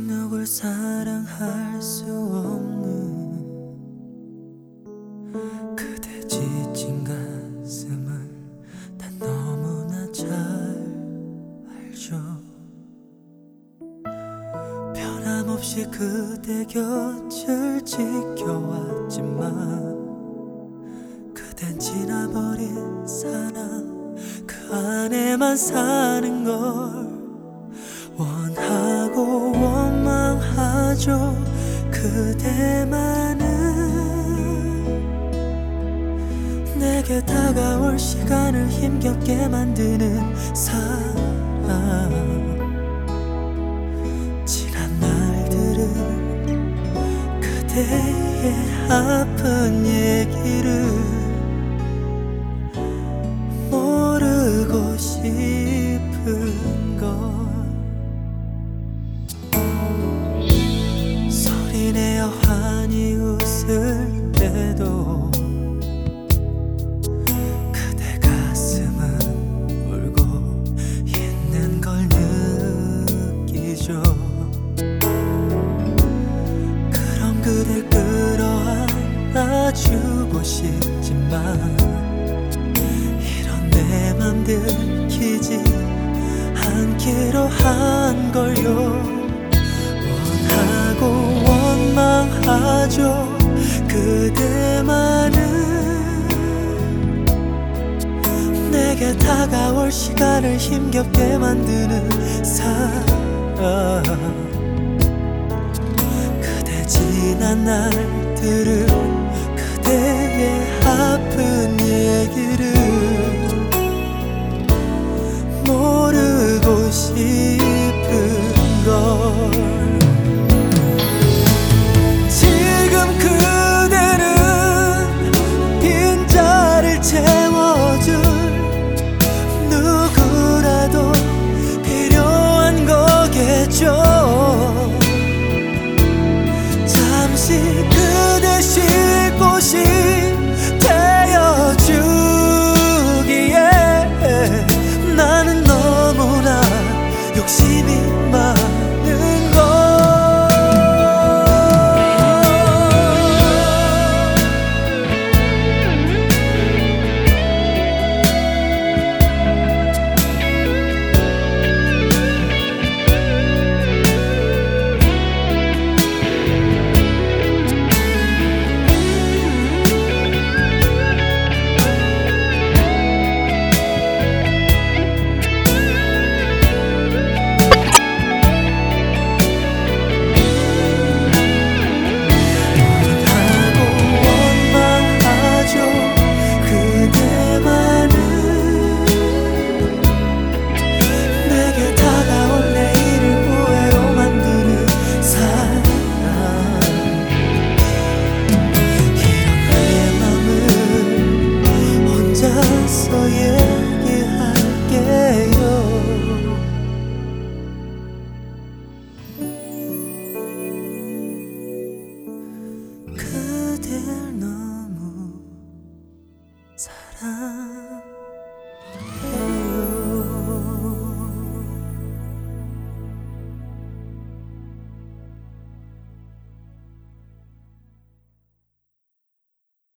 누굴 사랑할 수 없는 그대 지친 가슴을 난 너무나 잘 알죠. 변함없이 그대 곁을 지켜왔지만 그댄 지나버린 사랑 그 안에만 사는 걸 원하고 원망하죠. 그대만은 내게 다가올 시간을 힘겹게 만드는 사람. 지난 날들은 그대의 아픈 얘기를 모르고 싶은 걸. 소리내어 환히 웃을 때도 그대 가슴은 울고 있는 걸 느끼죠. 그럼 그댈 끌어안아주고 싶지만 이런 내 맘 들키지 않기로 한 걸요. 원하고 원망하죠. 그대만은 내게 다가올 시간을 힘겹게 만드는 사람. 그대 지난 날들을 그대의 아픈 얘기를 모르고 싶은 걸. 지금 그대는 빈자리를 채워줄 누구라도 필요한 거겠죠. 잠시 그대 쉴 곳이 되어주기에 나는 너무나 욕심이 많아.